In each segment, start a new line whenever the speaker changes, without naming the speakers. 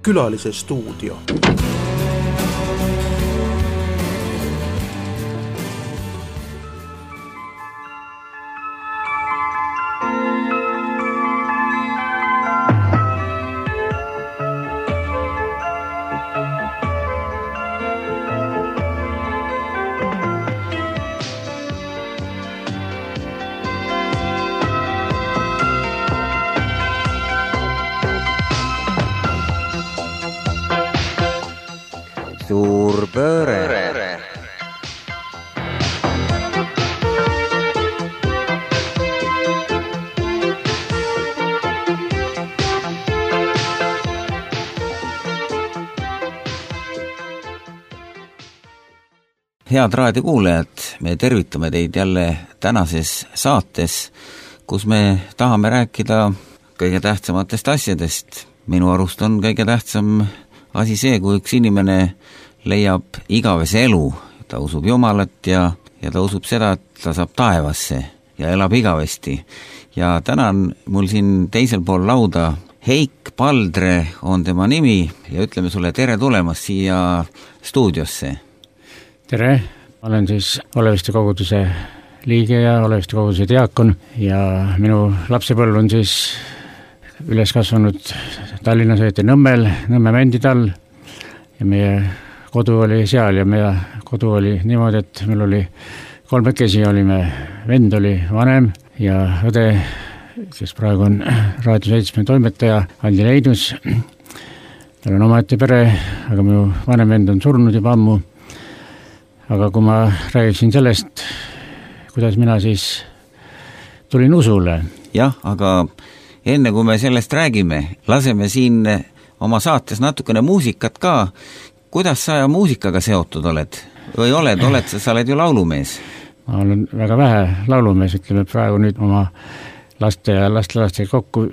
Külalise stuudio.
Suur pööre. Head raadiokuulajad, me tervitame teid jälle tänases saates, kus me tahame rääkida kõige tähtsamatest asjadest. Minu arust on kõige tähtsam asi see, kui üks inimene leiab igavese elu, ta usub Jumalat ja ta usub seda, et ta saab taevasse ja elab igavesti. Ja täna on mul siin teisel pool lauda Heik Paldre on tema nimi ja ütleme sulle tere tulemast siia stuudiosse.
Tere, ma olen siis Oleviste koguduse liige ja Oleviste koguduse diakon ja minu lapsepõlv on siis üles kasvanud Tallinnas õieti Nõmmel, Nõmme Mänditall ja meie kodu oli seal ja meie kodu oli niimoodi, et meil oli kolmekesi olime, vend oli vanem ja õde, kes praegu on Raadio 7 toimetaja, Andi Leidus. Tal on omaette pere, aga minu vanem vend on surnud juba ammu. Aga kui ma räägiksin sellest, kuidas mina siis tulin usule.
Jah, aga enne kui me sellest räägime, laseme siin oma saates natukene muusikat ka. Kuidas sa muusikaga seotud oled? Või oled sa oled ju laulumees?
Ma olen väga vähe laulumees, ütleme praegu nüüd oma laste ja lastelaste kokku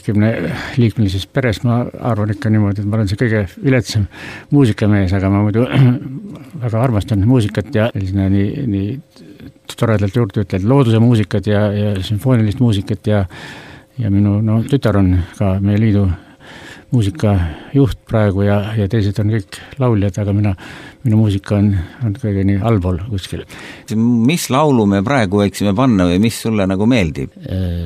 15 liikmelises peres. Ma arvan ikka niimoodi, et ma olen see kõige viletsam muusikamees, aga ma muidu väga armastan muusikat ja nii toredalt juurde ütled looduse muusikat ja sümfoonilist muusikat ja minu tütar on ka meie liidu muusikajuht praegu ja teised on kõik lauljad, aga minu muusika on kõige nii allpool kuskil.
Mis laulu me praegu võiksime panna või mis sulle nagu meeldib?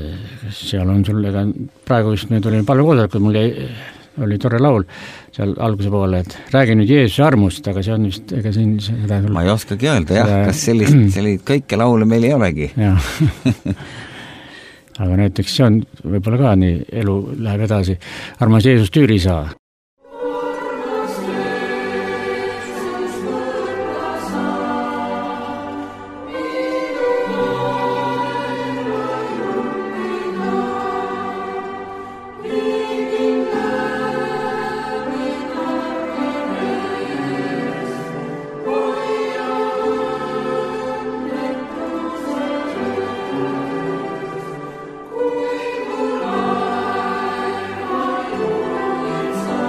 Seal on sulle ka, praegu just nüüd olin palvekoosolekul, mul oli tore laul seal alguse poole, et räägi nüüd Jeesuse armust, aga see on vist, ega siin seda...
Ma ei oskagi öelda, jah, kas sellist kõike laule meil ei olegi?
Jah. Aga näiteks see on võib-olla ka nii, elu läheb edasi. Armas Jeesus tüüri saa.
Sa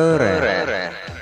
Põõre.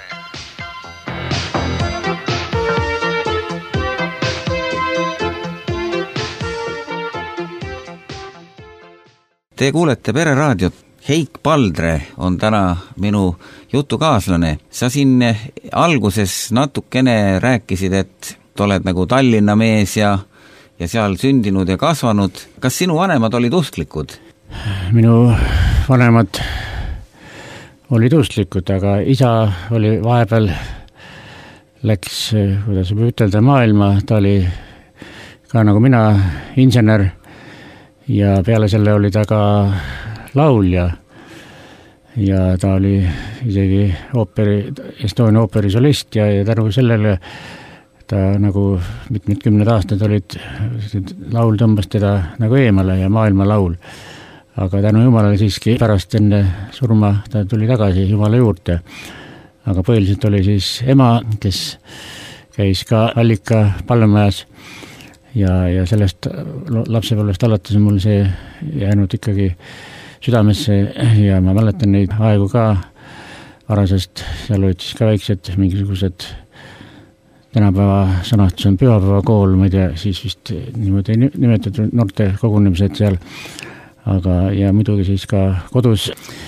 Te kuulete Pereraadiot. Heik Paldre on täna minu jutukaaslane. Sa siin alguses natukene rääkisid, et oled nagu Tallinna mees ja seal sündinud ja kasvanud. Kas sinu vanemad olid usklikud?
Minu vanemad olid usklikud, aga isa oli vahepeal läks, kuidas võib ütelda, maailma. Ta oli ka nagu mina insener ja peale selle oli ta ka laulja ja ta oli isegi Estonia ooperi solist ja tänu sellele ta nagu mitmed aastad olid, laul tõmbas teda nagu eemale ja maailma laul. Aga tänu Jumalale siiski pärast enne surma ta tuli tagasi Jumala juurde. Aga põhiliselt oli siis ema, kes käis ka Allika Pallemajas ja sellest lapsepõlvest alates on mul see jäänud ikkagi südamesse ja ma mäletan neid aegu ka varasest, seal olid siis ka väiksed mingisugused tänapäeva sõnastus on pühapäevakool, ma ei tea, siis vist niimoodi nimetatud noorte kogunemised seal, aga ja muidugi siis ka kodus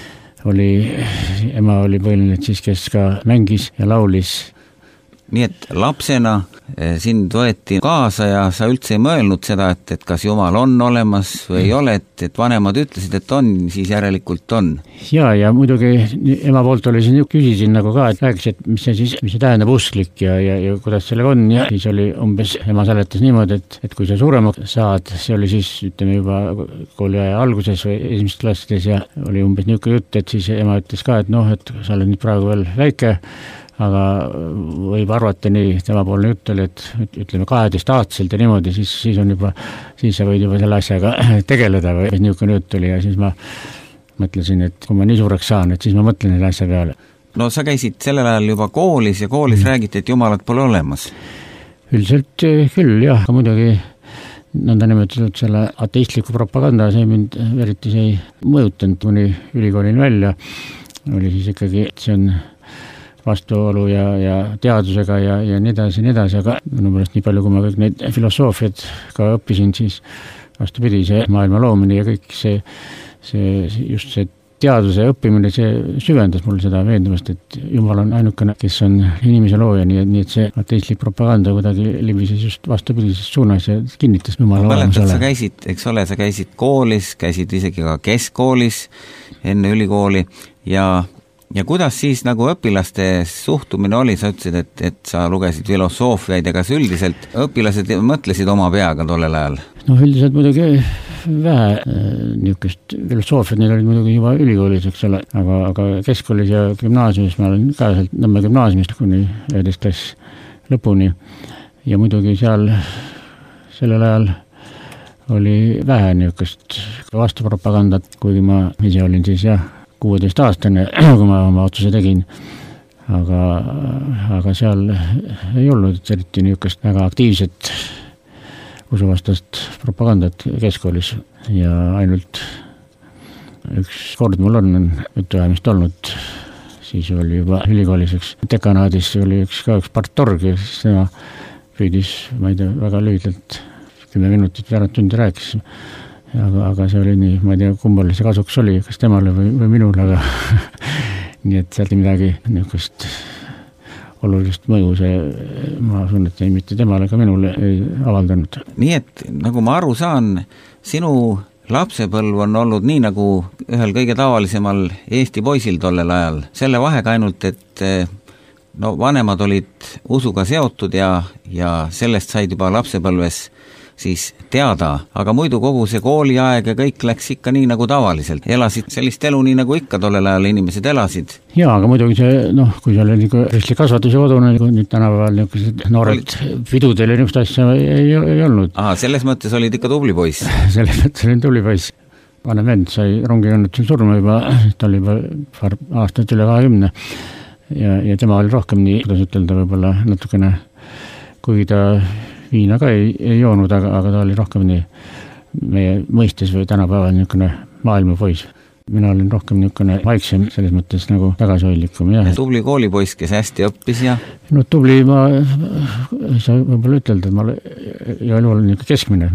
ema oli põhiline siis, kes ka mängis ja laulis.
Nii et lapsena sind võeti kaasa ja sa üldse ei mõelnud seda, et kas Jumal on olemas või ei ole, et vanemad ütlesid, et on, siis järelikult on. Ja muidugi ema poolt oli siin, küsisin nagu ka, et rääkis, et mis see tähendab usklik ja kuidas sellega on ja siis oli umbes, ema seletas niimoodi, et kui sa suuremaks saad, see oli siis ütleme juba kooliaja alguses või esimeses klassides ja oli umbes niisugune jutt, et siis ema ütles ka, et et sa oled nüüd praegu veel väike, aga võib arvata nii, temapoolne jutt oli, et ütleme 12-aastaselt ja niimoodi, siis on juba, siis sa võid juba selle asjaga tegeleda või niisugune jutt oli ja siis ma mõtlesin, et kui ma nii suureks saan, et siis ma mõtlen selle asja peale. No sa käisid sellel ajal juba koolis ja koolis räägiti, et Jumalat pole olemas.
Üldiselt küll, jah, aga muidugi nõnda nimetatud selle ateistliku propaganda, see mind eriti see ei mõjutanud, kuni ülikoolin välja, oli siis ikkagi, et see on vastuolu ja teadusega ja nii edasi, aga minu meelest nii palju, kui ma kõik neid filosoofiad ka õppisin, siis vastupidi, see maailma loomine ja kõik see just see teaduse õppimine, see süvendas mul seda veendumust, et Jumal on ainukene, kes on inimese looja, nii et see ateistlik propaganda kuidagi libises just vastupidises suunas ja kinnitas Jumala olemasole.
Sa käisid, eks ole, sa käisid koolis, käisid isegi ka keskkoolis enne ülikooli ja kuidas siis nagu õpilaste suhtumine oli, sa ütlesid, et sa lugesid filosoofiaid ja kas üldiselt õpilased mõtlesid oma peaga tollel ajal?
No üldiselt muidugi vähe niisugust filosoofiat, neil olid muidugi juba ülikoolis, eks ole, aga keskkoolis ja gümnaasiumis, ma olen ka sealt Nõmme gümnaasiumist kuni 11. klass lõpuni ja muidugi seal sellel ajal oli vähe niisugust vastupropagandat, kuigi ma ise olin siis 16-aastane, kui ma oma otsuse tegin, aga seal ei olnud eriti niisugust väga aktiivset usuvastast propagandat keskkoolis ja ainult üks kord mul on jutuajamist olnud, siis oli juba ülikoolis üks dekanaadis, oli üks partorg ja siis tema püüdis, ma ei tea, väga lühidalt 10 minutit veerand tundi rääkis. Aga see oli nii, ma ei tea, kumbal see kasuks oli, kas temale või minul, aga nii et sealt midagi niisugust olulist mõju, ma usun, et ei mitte temale ka minule ei avaldanud.
Nii et, nagu ma aru saan, sinu lapsepõlv on olnud nii nagu ühel kõige tavalisemal Eesti poisil tollel ajal. Selle vahega ainult, et vanemad olid usuga seotud ja sellest said juba lapsepõlves siis teada, aga muidu kogu see kooliaeg ja kõik läks ikka nii nagu tavaliselt. Elasid sellist elu nii nagu ikka tollel ajal inimesed elasid.
Jaa, aga muidugi see, kui see oli nagu kristlik kasvatuse kodune, nüüd tänapäeval niisugused noored pidudel ja niisugust asja ei olnud.
Selles mõttes olid ikka tubli poiss.
Selles mõttes olin tubli poiss. Vanem vend sai rongiõnnetusel surma juba, ta oli juba paar aastat üle 20 ja tema oli rohkem nii, kuidas ütelda, võib-olla natukene, kuigi ta viina ka ei joonud, aga ta oli rohkem nii meie mõistes või tänapäeval niisugune maailmapoiss. mina olin rohkem niisugune vaiksem, selles mõttes nagu tagasihoidlikum, jah.
Tubli koolipoiss, kes hästi õppis ja?
No tubli ma ei saa võib-olla ütelda, et ma igal juhul olin ikka keskmine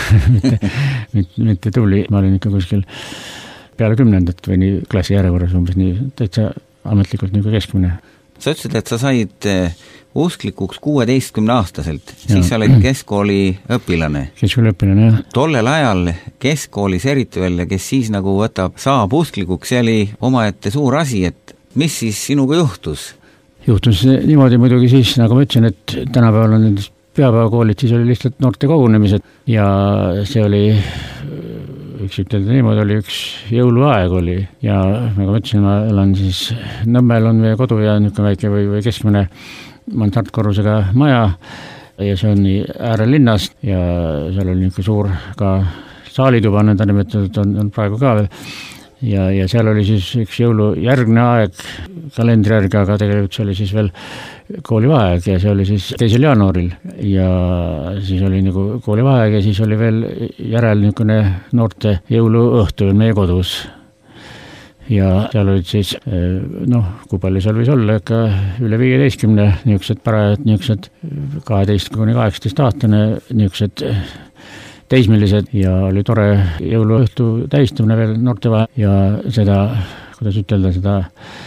mitte tubli, ma olin ikka kuskil peale 10. või nii klassi järjekorras umbes nii täitsa ametlikult niisugune keskmine.
Sa ütlesid, et sa said usklikuks 16-aastaselt, siis sa olid keskkooli õpilane.
Keskkooli õpilane, jah.
Tollel ajal keskkoolis eriti veel, kes siis nagu saab usklikuks, see oli omaette suur asi, et mis siis sinuga juhtus? Juhtus
niimoodi muidugi siis, nagu ma ütlesin, et tänapäeval on nendes pühapäevakoolid, siis oli lihtsalt noorte kogunemised ja see oli üks ütelda niimoodi, oli üks jõuluaeg oli ja nagu ma ütlesin, ma elan siis Nõmmel on meie kodu ja niisugune väike või keskmine mansardkorrusega maja ja see on nii äärelinnas ja seal oli niisugune suur ka saalituba, nõnda nimetatud on praegu ka veel ja seal oli siis üks jõulujärgne aeg kalendri järgi, aga tegelikult see oli siis veel koolivaheaeg ja see oli siis 2. jaanuaril ja siis oli nagu koolivaheaeg ja siis oli veel järel niisugune noorte jõuluõhtu meie kodus. Ja seal olid siis, kui palju seal võis olla, ikka üle 15 niisugused parajad, niisugused 12–18 aastane, niisugused teismelised ja oli tore jõuluõhtu tähistamine veel noorte vahel ja seda, kuidas ütelda, seda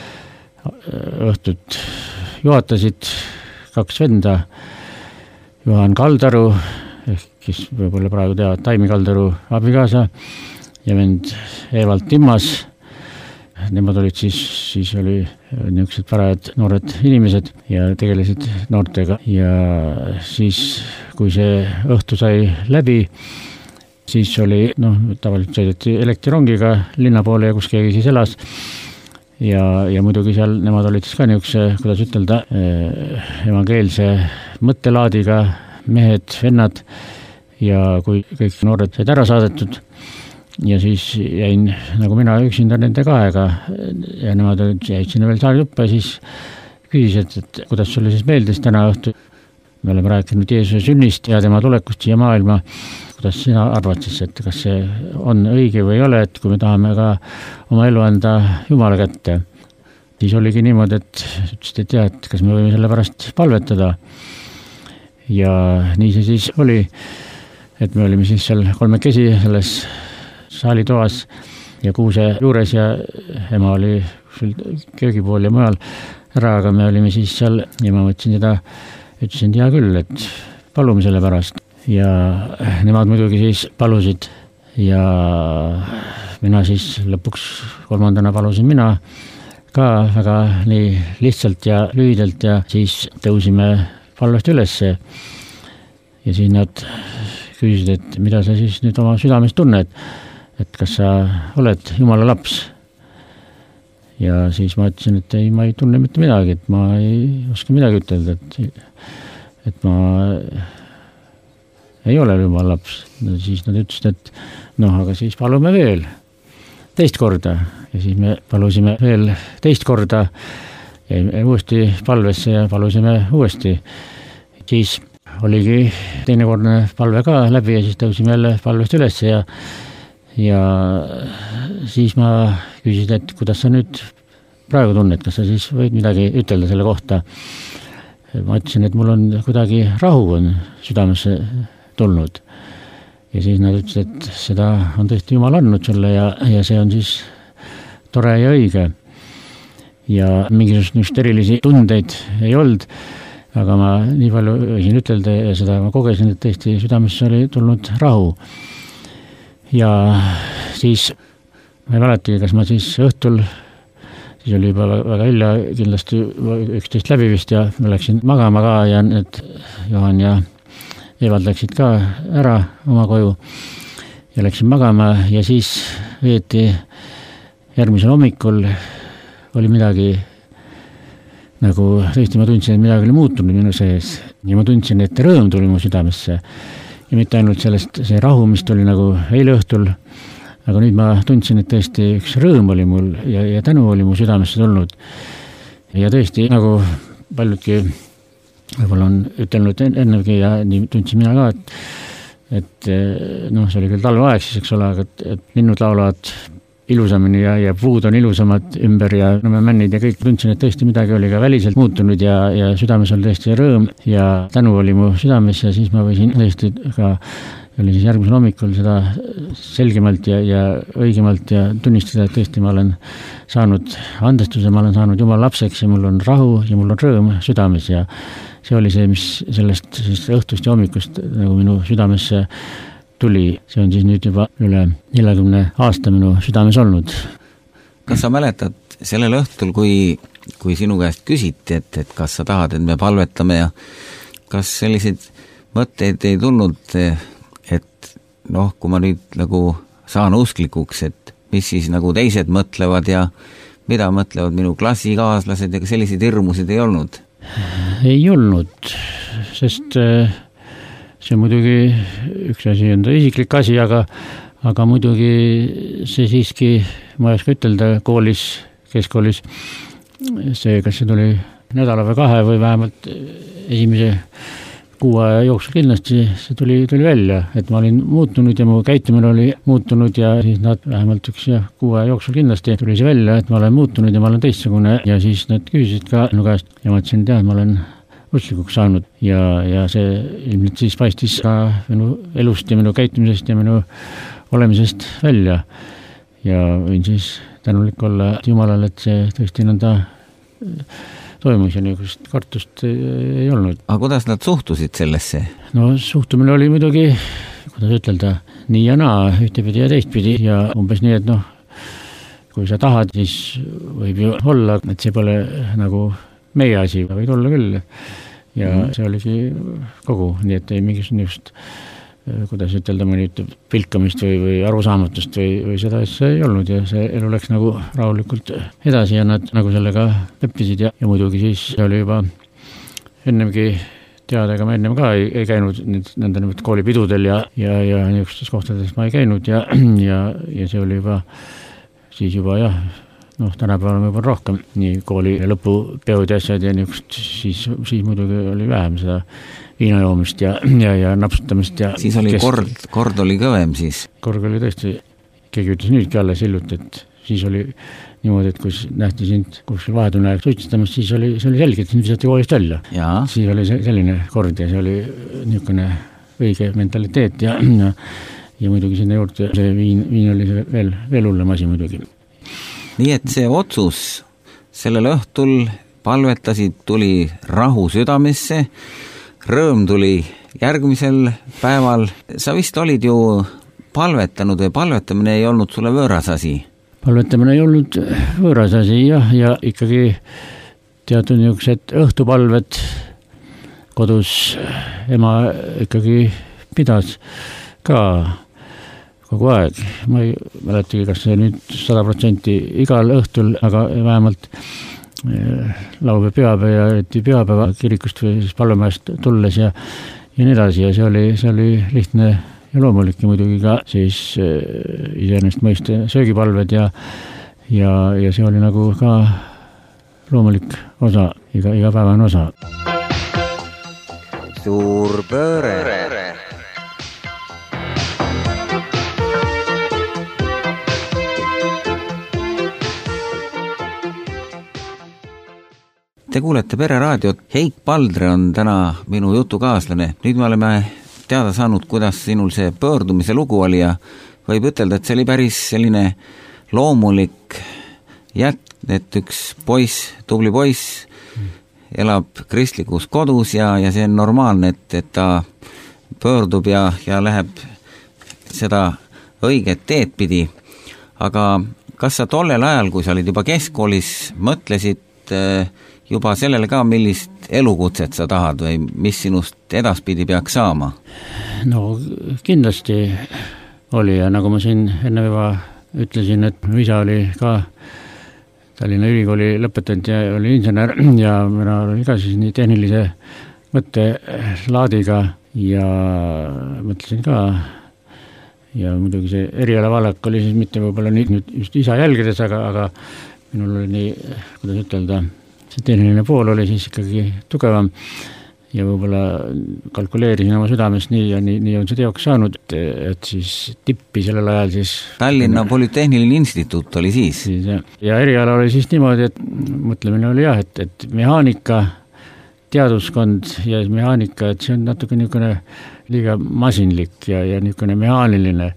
õhtut juhatasid 2 venda, Juhan Kaldaru, kes võib-olla praegu teavad Taimi Kaldaru abikaasa ja vend Evald Timmas. Nemad olid siis oli niisugused parajad noored inimesed ja tegelesid noortega ja siis, kui see õhtu sai läbi, siis oli, tavaliselt sõideti elektrirongiga linna poole ja kus keegi siis elas ja muidugi seal nemad olid siis ka niisuguse, kuidas ütelda, evangeelse mõttelaadiga mehed, vennad ja kui kõik noored said ära saadetud, ja siis jäin nagu mina üksinda nende kahega ja nemad jäid sinna veel saali tuppa ja siis küsisid, et kuidas sulle siis meeldis täna õhtu. Me oleme rääkinud Jeesuse sünnist ja tema tulekust siia maailma. Kuidas sina arvad siis, et kas see on õige või ei ole, et kui me tahame ka oma elu anda Jumala kätte. Siis oligi niimoodi, et ütlesid, et jah, et kas me võime selle pärast palvetada. Ja nii see siis oli, et me olime siis seal kolmekesi selles saalitoas ja kuuse juures ja ema oli köögipool ja mujal ära, aga me olime siis seal ja ma mõtlesin seda, ütlesin, et hea küll, et palume selle pärast ja nemad muidugi siis palusid ja mina siis lõpuks 3. palusin mina ka väga nii lihtsalt ja lühidalt ja siis tõusime palvest ülesse ja siis nad küsisid, et mida sa siis nüüd oma südames tunned, et kas sa oled Jumala laps. Ja siis ma ütlesin, et ei, ma ei tunne mitte midagi, et ma ei oska midagi ütelda, et ma ei ole Jumala laps. Siis nad ütlesid, et aga siis palume veel teist korda ja siis me palusime veel teist korda ja uuesti palvesse ja palusime uuesti. Siis oligi teinekordne palve ka läbi ja siis tõusime jälle palvest üles ja siis ma küsisin, et kuidas sa nüüd praegu tunned, kas sa siis võid midagi ütelda selle kohta. Ma ütlesin, et mul on kuidagi rahu on südamesse tulnud. Ja siis nad ütlesid, et seda on tõesti Jumal andnud sulle ja see on siis tore ja õige. Ja mingisugust erilisi tundeid ei olnud, aga ma nii palju võisin ütelda ja seda ma kogesin, et tõesti südamesse oli tulnud rahu. Ja siis ma ei mäletagi, kas ma siis õhtul, siis oli juba väga hilja, kindlasti 11 läbi vist ja ma läksin magama ka ja need Johan ja Evald läksid ka ära oma koju ja läksin magama ja siis veeti järgmisel hommikul oli midagi nagu tõesti ma tundsin, et midagi oli muutunud minu sees ja ma tundsin, et rõõm tuli mu südamesse. Ja mitte ainult sellest see rahu, mis tuli nagu eile õhtul, aga nüüd ma tundsin, et tõesti üks rõõm oli mul ja tänu oli mu südamesse tulnud. Ja tõesti, nagu paljudki võib-olla on ütelnud ennegi ja nii tundsin mina ka, et see oli küll talveaeg siis, eks ole, aga et linnud laulavad ilusamini ja puud on ilusamad ümber ja männid ja kõik. Tundsin, et tõesti midagi oli ka väliselt muutunud ja südames oli tõesti rõõm ja tänu oli mu südames ja siis ma võisin tõesti ka oli siis järgmisel hommikul seda selgemalt ja õigemalt ja tunnistada, et tõesti ma olen saanud andestuse, ma olen saanud Jumala lapseks ja mul on rahu ja mul on rõõm südames ja see oli see, mis sellest siis õhtust ja hommikust nagu minu südamesse tuli. See on siis nüüd juba üle 40 aasta minu südames olnud.
Kas sa mäletad sellel õhtul, kui sinu käest küsiti, et kas sa tahad, et me palvetame ja kas selliseid mõtteid ei tulnud, et kui ma nüüd nagu saan usklikuks, et mis siis nagu teised mõtlevad ja mida mõtlevad minu klassikaaslased ja selliseid hirmusid ei olnud?
Ei olnud, sest see muidugi üks asi on ta isiklik asi, aga muidugi see siiski, ma ei oska ütelda, koolis, keskkoolis, see, kas see tuli nädala või 2 või vähemalt esimese 6 aja jooksul kindlasti see tuli välja, et ma olin muutunud ja mu käitumine oli muutunud ja siis nad vähemalt 6 aja jooksul kindlasti tuli see välja, et ma olen muutunud ja ma olen teistsugune ja siis nad küsisid ka minu käest ja ma ütlesin, et ma olen usklikuks saanud ja see ilmselt siis paistis ka minu elust ja minu käitumisest ja minu olemisest välja ja võin siis tänulik olla Jumalale, et see tõesti nõnda toimus ja niisugust kartust ei olnud.
Aga kuidas nad suhtusid sellesse?
No suhtumine oli muidugi, kuidas ütelda, nii ja naa, ühtepidi ja teistpidi ja umbes nii, et kui sa tahad, siis võib ju olla, et see pole nagu meie asi, võid olla küll. Ja see oligi kogu, nii et ei mingisugust niisugust, kuidas ütelda, mõni ütleb pilkamist või arusaamatust või seda asja ei olnud ja see elu läks nagu rahulikult edasi ja nad nagu sellega leppisid ja muidugi siis see oli juba ennemgi teada, ega ma ennem ka ei käinud nende koolipidudel ja niisugustes kohtades ma ei käinud ja see oli juba siis juba jah, tänapäeval on juba rohkem nii kooli lõpupeod ja asjad ja niisugust siis muidugi oli vähem seda viinajoomist ja napsutamist ja
siis oli kord oli kõvem siis?
Kord oli tõesti, keegi ütles nüüdki alles hiljuti, et siis oli niimoodi, et kui nähti sind kuskil vahetunne aeg suitsetamas, siis oli selge, et sind visati koolist välja. Siis oli selline kord ja see oli niisugune õige mentaliteet ja muidugi sinna juurde see viin oli veel hullem asi muidugi.
Nii et see otsus sellel õhtul palvetasid, tuli rahu südamesse, rõõm tuli järgmisel päeval. Sa vist olid ju palvetanud või palvetamine ei olnud sulle võõras asi? Palvetamine ei olnud võõras asi ja ikkagi teatud niisugused õhtupalved kodus ema ikkagi pidas ka kogu aeg. Ma ei mäletagi, kas see nüüd 100% igal õhtul, aga vähemalt laupäeva, pühapäeva ja pühapäeva kirikust või siis palvemajast tulles ja nii edasi ja see oli lihtne ja loomulik ja muidugi ka siis iseenesest mõiste söögipalved ja see oli nagu ka loomulik osa, igapäevane osa. Suur pööre. Te kuulete Pereraadiot, Heik Paldre on täna minu jutukaaslane. Nüüd me oleme teada saanud, kuidas sinul see pöördumise lugu oli ja võib ütelda, et see oli päris selline loomulik jätk, et üks poiss, tubli poiss elab kristlikus kodus ja see on normaalne, et ta pöördub ja läheb seda õiget teed pidi. Aga kas sa tollel ajal, kui sa olid juba keskkoolis, mõtlesid juba sellele ka, millist elukutset sa tahad või mis sinust edaspidi peaks saama?
No kindlasti oli ja nagu ma siin enne juba ütlesin, et mu isa oli ka Tallinna Ülikooli lõpetanud ja oli insener ja mina olin ka siis nii tehnilise mõttelaadiga ja mõtlesin ka ja muidugi see erialavalak oli siis mitte võib-olla nüüd just isa jälgides, aga minul oli nii, kuidas ütelda, see tehniline pool oli siis ikkagi tugevam ja võib-olla kalkuleerisin oma südames nii on see teoks saanud, et siis tippi sellel ajal siis
Tallinna Polütehniline Instituut oli siis.
Ja eriala oli siis niimoodi, et mõtlemine oli jah, et mehaanika, teaduskond ja mehaanika, et see on natuke niisugune liiga masinlik ja niisugune mehaaniline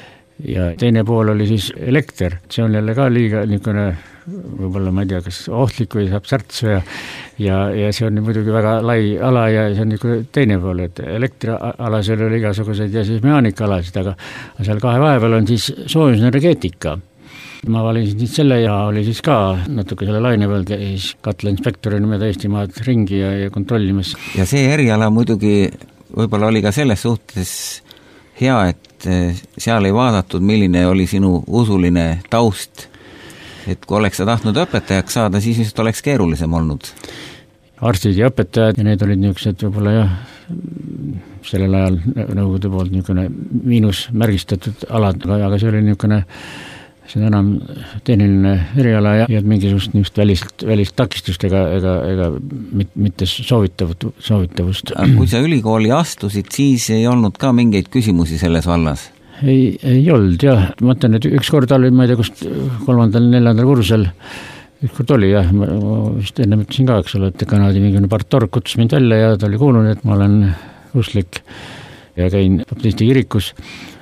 ja teine pool oli siis elekter, see on jälle ka liiga niisugune võib-olla ma ei tea, kas ohtlik või saab särtsu ja see on muidugi väga lai ala ja see on niisugune teine pool, et elektrialasel oli igasuguseid ja siis mehaanikaalasid, aga seal kahe vahepeal on siis soojusenergeetika. Ma valisin siis selle ja oli siis ka natuke selle laine peal käis katlainspektorina mööda Eestimaad ringi ja kontrollimas.
Ja see eriala muidugi võib-olla oli ka selles suhtes hea, et seal ei vaadatud, milline oli sinu usuline taust, et kui oleks sa tahtnud õpetajaks saada, siis just oleks keerulisem olnud.
Arstid ja õpetajad ja need olid niisugused võib-olla jah, sellel ajal nõukogude poolt niisugune miinusmärgistatud alad, aga see oli niisugune, see on enam tehniline eriala ja mingisugust niisugust välist takistust ega mitte soovitavust.
Kui sa ülikooli astusid, siis ei olnud ka mingeid küsimusi selles vallas?
Ei olnud jah, ma mõtlen, et üks kord oli, ma ei tea, kust 3.-4. kursel, üks kord oli jah, ma vist enne ütlesin ka, eks ole, et Kanadi mingine partorg kutsus mind välja ja ta oli kuulnud, et ma olen usklik ja käin baptisti kirikus,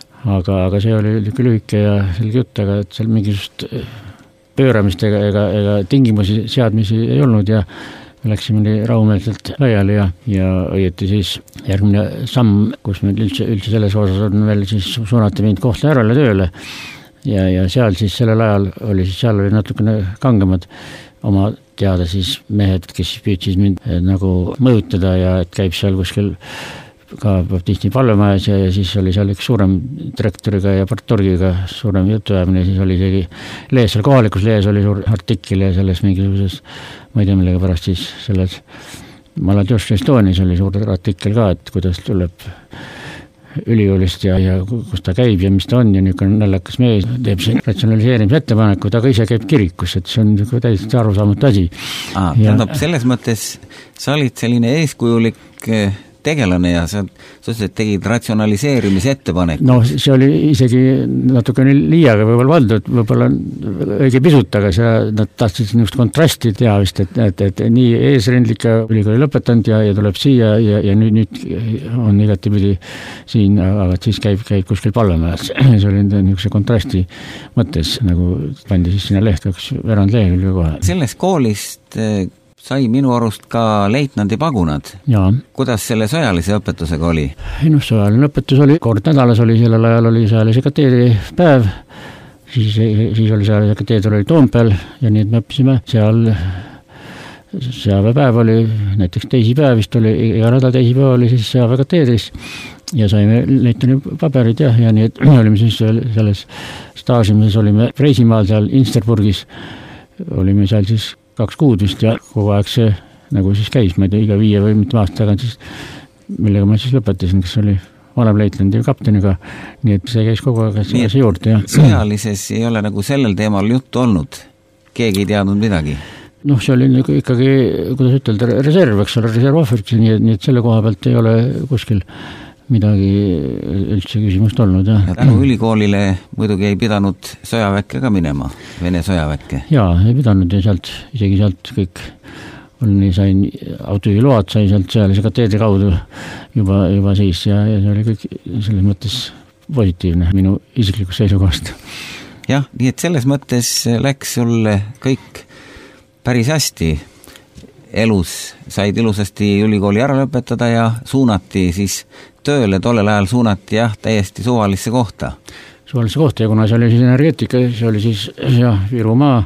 aga see oli lühike ja selge jutt, aga et seal mingisugust pööramist ega tingimusi seadmisi ei olnud ja läksime nii rahumeelselt laiali ja õieti siis järgmine samm, kus meil üldse selles osas on veel, siis suunati mind Kohtla-Järvele tööle ja seal siis sellel ajal oli natukene kangemad oma teada siis mehed, kes püüdsid mind nagu mõjutada ja et käib seal kuskil ka baptisti palvemajas ja siis oli seal üks suurem direktoriga ja partorgiga suurem jutuajamine, siis oli isegi lees, seal kohalikus lees oli suur artikkel ja selles mingisuguses, ma ei tea millega pärast siis selles Maladjoška Estonias oli suur artikkel ka, et kuidas tuleb ülikoolist ja kus ta käib ja mis ta on ja niisugune naljakas mees teeb siin ratsionaliseerimise ettepanekud, aga ise käib kirikus, et see on täiesti arusaamatu asi.
Tähendab, selles mõttes sa olid selline eeskujulik tegelane ja sa tegid ratsionaliseerimise ettepaneku.
No see oli isegi natukene liiaga võib-olla valdud, võib-olla õige pisut, aga nad tahtsid niisugust kontrasti teha vist, et nii eesrindlik ülikooli lõpetanud ja tuleb siia ja nüüd on igatipidi siin, aga siis käib kuskil palvemajas. See oli niisuguse kontrasti mõttes, nagu pandi siis sinna lehte üks verandlehekülge kohe.
Sellest koolist sai minu arust ka leitnandi pagunad.
Jaa.
Kuidas selle sõjalise õpetusega oli?
Sõjaline õpetus oli, kord nädalas oli, sellel ajal oli sõjalise kateedri päev, siis oli sõjalise kateedri oli Toompeal ja nii, et me õppisime seal sõjaväepäev oli, näiteks teisipäev vist oli, iga nädal teisipäev oli siis sõjaväe kateedris ja saime leitani paberid ja nii, et olime siis selles staažimises, olime Preisimaal seal Insterburgis, olime seal siis 2 kuud vist ja kogu aeg see nagu siis käis, ma ei tea, iga 5 või mitte aasta tagant siis, millega ma siis lõpetasin, kes oli vanemleitnandi ja kapteniga, nii et see käis kogu aeg see juurde. Ja.
Sõjalises ei ole nagu sellel teemal juttu olnud, keegi ei teadnud midagi?
Noh, see oli nagu ikkagi, kuidas ütelda, reserv, eks ole, reservohvriks, nii et selle koha pealt ei ole kuskil midagi üldse küsimust olnud.
Ja tänu ülikoolile muidugi ei pidanud sõjaväkke ka minema, Vene sõjaväkke?
Jaa, ei pidanud ja isegi sealt kõik sain autojuhiload, sai sealt sõjalise kateedri kaudu juba siis ja see oli kõik selles mõttes positiivne minu isiklikust seisukohast.
Jah, nii et selles mõttes läks sulle kõik päris hästi elus, said ilusasti ülikooli ära lõpetada ja suunati siis tööle, tollel ajal suunati täiesti suvalisse kohta. Suvalisse kohta ja kuna see oli siis energeetika, see oli siis Virumaa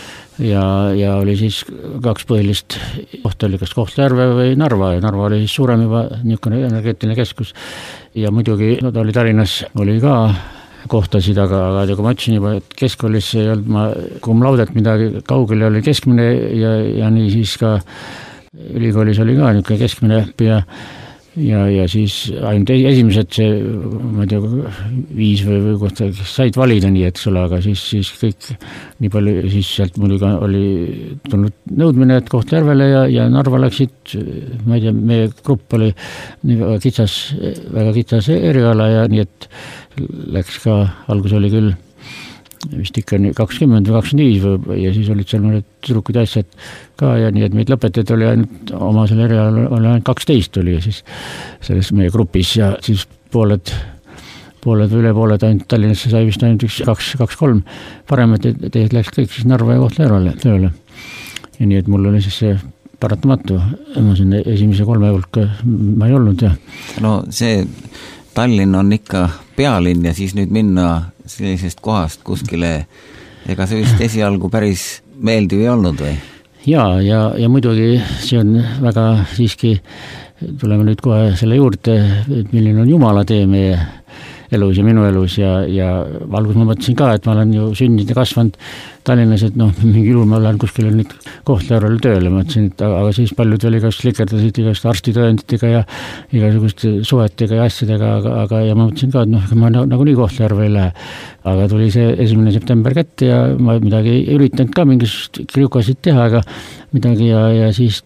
ja oli siis 2 põhilist kohta oli kas Kohtla-Järve või Narva ja Narva oli siis suurem juba niisugune energeetiline keskus ja muidugi ta oli Tallinnas, oli ka kohtasid, aga kui ma ütlesin juba, et keskkoolis ei olnud ma cum laudet midagi, kaugel oli keskmine ja nii siis ka ülikoolis oli ka niisugune keskmine
ja siis ainult esimesed see, ma ei tea, 5 või kohta said valida nii, et sulle, aga siis kõik nii palju, siis sealt muidugi oli tulnud nõudmine, et Kohtla-Järvele ja Narva läksid, ma ei tea, meie grupp oli nii väga kitsas eriala ja nii, et läks ka, algus oli küll vist ikka 20 või 25 ja siis olid seal mõned tüdrukud asjad ka ja nii, et meid lõpetajaid oli ainult oma selle erialal oli ainult 12 oli ja siis selles meie grupis ja siis pooled või üle pooled ainult Tallinnasse sai vist ainult 2-3 paremat teed läks kõik siis Narva ja Kohtla-Järvele tööle. Ja nii, et mul oli siis see paratamatu, ma sinna esimese 3 hulka ma ei olnud ja.
No see Tallinn on ikka pealinn ja siis nüüd minna sellisest kohast kuskile, ega see vist esialgu päris meeldiv ei olnud või?
Ja muidugi see on väga siiski, tuleme nüüd kohe selle juurde, et milline on Jumala tee meie elus ja minu elus ja alguses ma mõtlesin ka, et ma olen ju sündinud ja kasvanud Tallinnas, et mingi juhul ma lähen kuskile nüüd Kohtla-Järvele tööle, ma mõtlesin, et aga siis paljud veel igast likerdasid igast arstitõenditega ja igasuguste suhetega ja asjadega, aga ja ma mõtlesin ka, et ma nagunii Kohtla-Järve ei lähe. Aga tuli see 1. september kätte ja ma midagi ei üritanud ka mingisugust kriukasid teha, aga midagi ja siis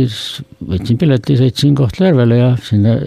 võtsin pileti, sõitsin Kohtla-Järvele ja sinna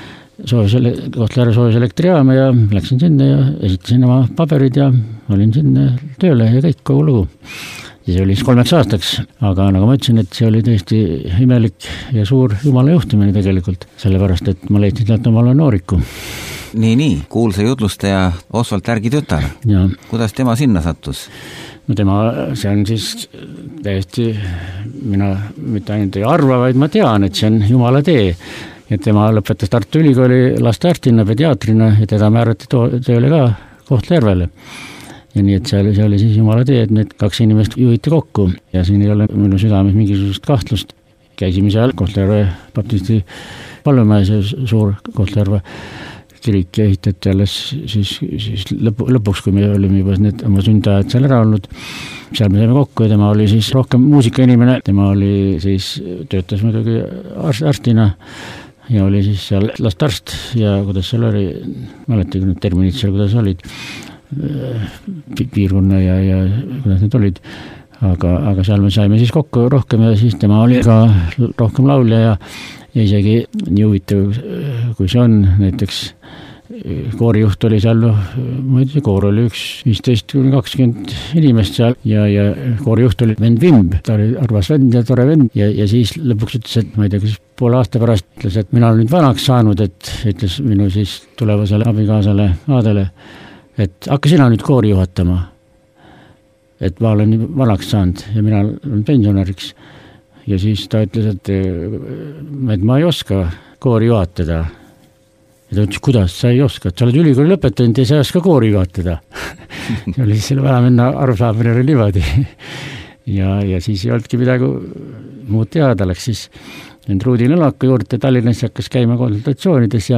Kohtla-Järve soojuselektrijaama ja läksin sinna ja esitasin oma paberid ja olin sinna tööle ja kõik kogu lugu. Ja see oli 3 aastaks, aga nagu ma ütlesin, et see oli tõesti imelik ja suur Jumala juhtimine tegelikult, sellepärast, et ma leidsin sealt omale nooriku.
Nii, kuulsa jutlustaja Oswald Tärgi tütar. Ja. Kuidas tema sinna sattus?
No see on siis täiesti, mina mitte ainult ei arva, vaid ma tean, et see on Jumala tee. Ja tema lõpetas Tartu Ülikooli lastearstina, pediaatrina ja teda määrati tööle ka Kohtla-Järvele. Ja nii, et see oli siis Jumala tee, et need 2 inimest juhiti kokku ja siin ei ole minu südames mingisugust kahtlust. Käisime seal Kohtla-Järve baptisti palvemäes ja suur Kohtla-Järve kirik ehitati alles siis lõpuks, kui me olime juba need oma sündajad seal ära olnud. Seal me saime kokku ja tema oli siis rohkem muusikainimene, tema oli siis, töötas muidugi arstina ja oli siis seal lastarst ja kuidas seal oli, mäletagi need terminid seal, kuidas olid, piirkonna ja kuidas need olid, aga seal me saime siis kokku rohkem ja siis tema oli ka rohkem laulja ja isegi nii huvitav, kui see on, näiteks koorijuht oli seal, ma ei tea, koor oli 15-20 inimest seal ja koorijuht oli vend Vimb, ta oli arvas vend ja tore vend ja siis lõpuks ütles, et ma ei tea, kas poole aasta pärast ütles, et mina olen nüüd vanaks saanud, et ütles minu siis tulevasele abikaasale Aadele, et hakka sina nüüd koori juhatama, et ma olen vanaks saanud ja mina olen pensionäriks ja siis ta ütles, et ma ei oska koori juhatada. Ja ta ütles, kuidas sa ei oska, et sa oled ülikooli lõpetanud ja sa ei oska koori juhatada. See oli siis selle vanavenna arusaamine oli niimoodi. Ja siis ei olnudki midagi muud teha, ta läks siis Ruudi Nõlaka juurde Tallinnas hakkas käima konsultatsioonides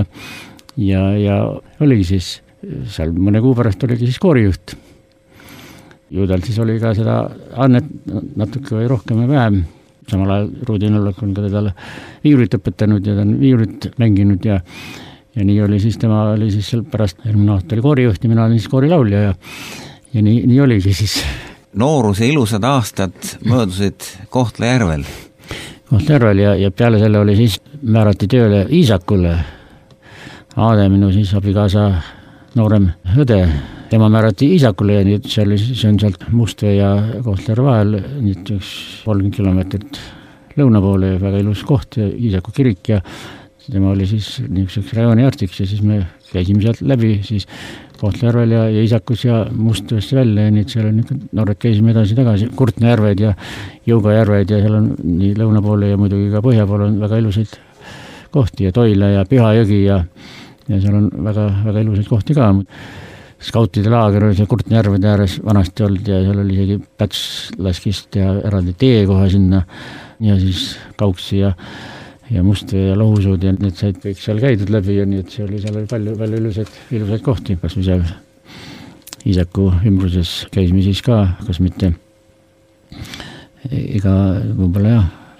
ja oligi siis, seal mõne kuu pärast oligi siis koorijuht. Juudal siis oli ka seda annet natuke või rohkem ja vähem. Samal ajal Ruudi Nõlak on ka teda viiulit õpetanud ja ta on viiulit mänginud ja nii oli siis, tema oli siis seal pärast, eelmine aasta oli koorijuht ja mina olin siis koorilaulja ja nii oligi siis.
Nooruse ilusad aastad möödusid Kohtla-Järvel.
Kohtla-Järvel ja peale selle oli siis määrati tööle Iisakule. Aade minu siis abikaasa noorem õde. Tema määrati Iisakule ja nüüd see on sealt Mustvee ja Kohtla-Järve vahel, nüüd 30 kilomeetrit lõuna poole, väga ilus koht ja Iisaku kirik ja tema oli siis niisuguseks rajooni arstiks ja siis me käisime sealt läbi siis Kohtla-Järvel ja Iisakus ja Mustveesse välja ja nüüd seal on noored käisime edasi-tagasi, Kurtna-järved ja Jõugajärved ja seal on nii lõuna poole ja muidugi ka põhja poole on väga ilusaid kohti ja Toila ja Pühajõgi ja seal on väga, väga ilusaid kohti ka. Skautide laager oli see Kurtna-järvede ääres vanasti olnud ja seal oli isegi Päts laskist ja eraldi tee kohe sinna ja siis Kauksi ja Mustvee ja Lohusuud ja need said kõik seal käidud läbi ja nii, et seal oli palju ilusaid kohti, kas me seal Iisaku ümbruses käisime siis ka, kas mitte iga võib-olla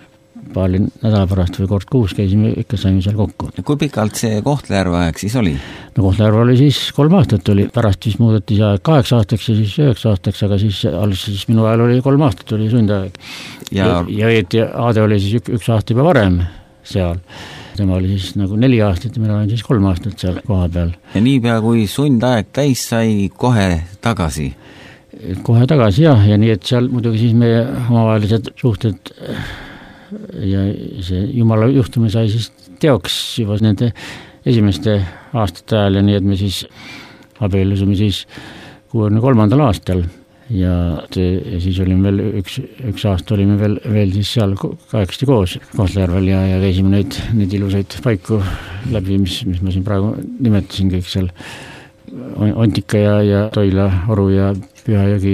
paari nädala pärast või kord kuus käisime, ikka saime seal kokku.
Kui pikalt see Kohtla-Järve aeg siis oli?
No Kohtla-Järve oli siis 3 aastat oli, pärast siis muudeti see aeg 8 aastaks ja siis 9 aastaks, aga siis alles siis minu ajal oli 3 aastat oli sundaeg. Ja õieti Aade oli siis 1 aasta juba varem seal. Tema oli siis nagu 4 aastat ja mina olen siis 3 aastat seal koha peal. Ja
niipea kui sundaeg täis sai, kohe tagasi?
Kohe tagasi jah, ja nii et seal muidugi siis meie omavahelised suhted ja see jumala juhtumine sai siis teoks juba nende esimeste aastate ajal ja nii, et me siis abiellusime siis 63. aastal ja siis olime veel üks aasta olime veel siis seal kahekesti koos Kohtla-Järvel ja käisime neid ilusaid paiku läbi, mis ma siin praegu nimetasin kõik seal Ontika ja Toila, Oru ja Pühajõgi